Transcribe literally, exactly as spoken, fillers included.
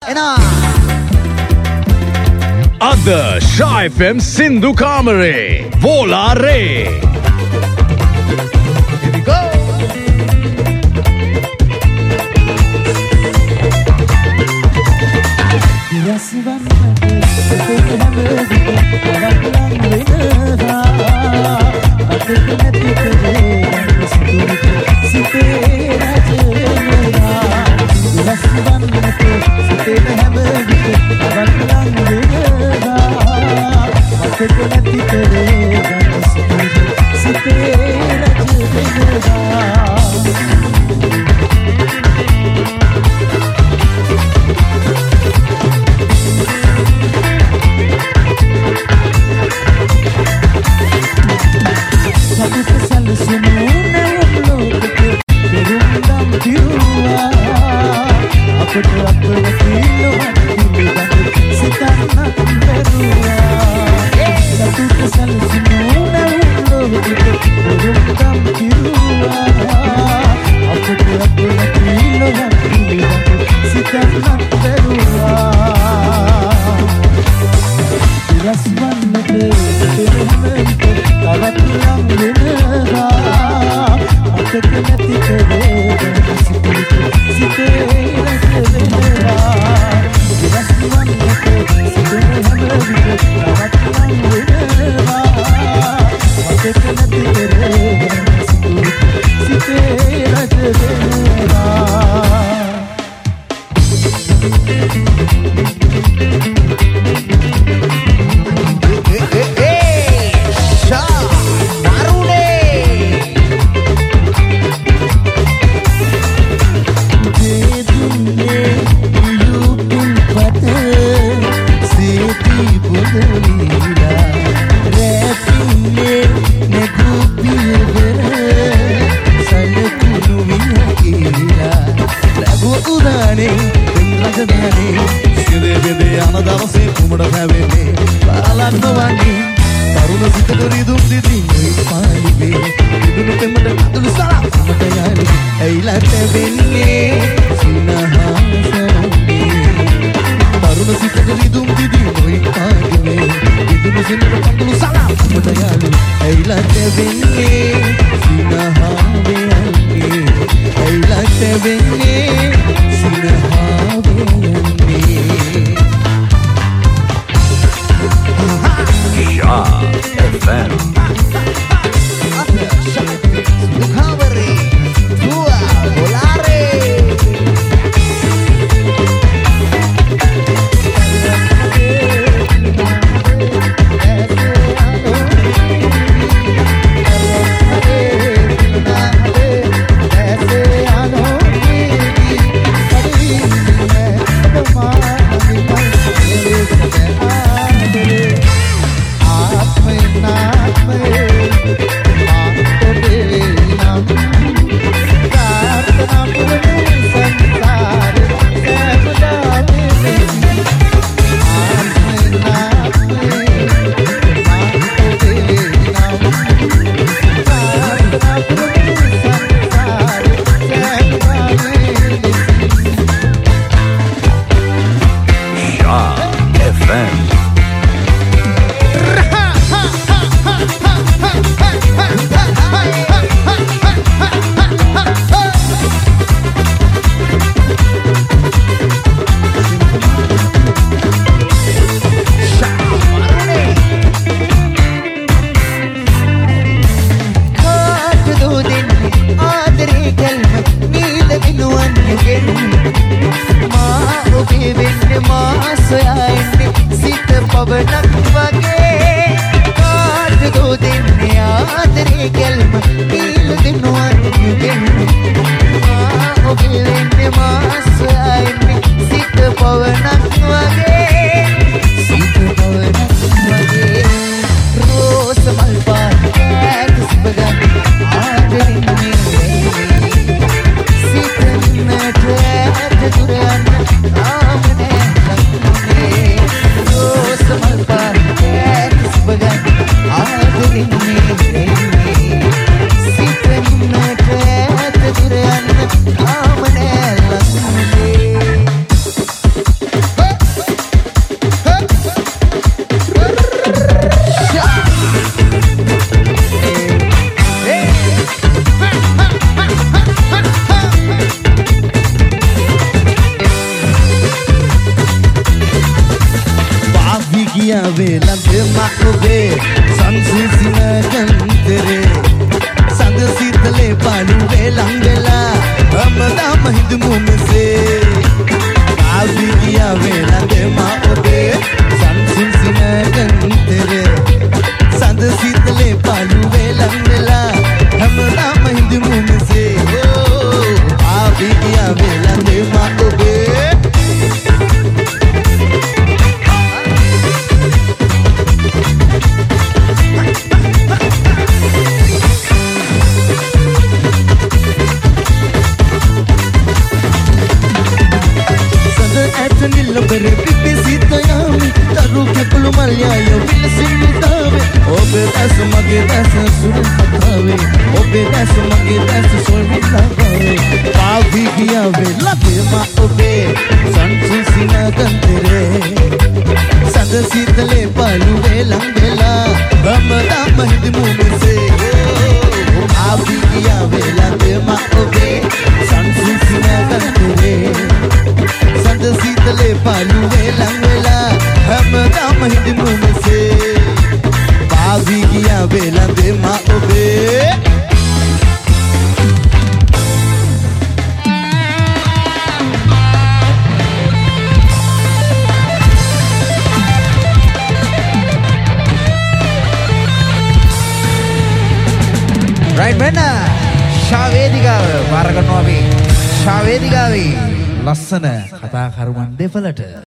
අද Sha F M සින්දු කාමරේ වෝලාරේ. Here we go. ගියා වේලඳ මක් ඔබේ සංසුසින ගන්තරේ සඳ සිතලේ පාළුවේ ලං වෙලා හැමදාම හිඳමු මෙසේ ආවි ගියා වේලඳ මක් ඔබේ සංසුසින ගන්තරේ සඳ සිතලේ පාළුවේ ලං වෙලා හැමදාම හිඳමු මෙසේ ආවි ගියා වේලඳ මක් ඔබේ Bere pipi sitayami taru ke pulu malyayo bil simutave obe das mage das sur patave obe das mage das sur mitave pavi giya ve lage ma obe sansu sina gantere sad sitale palu ve langela ramda mahdimu se pavi giya ve lage ma obe sansu sina gantere සඳ සීතලේ පාළුවේ ලං වෙලා හැමදාම හිඳිමු මෙසේ පාවි ගියා වේලඳ මා ඔබේ right මෙන්න ශාවේදිකාව බාර ගන්නවා අපි ශාවේදිකාවේ ලස්සන කතා කරුවන් දෙපළට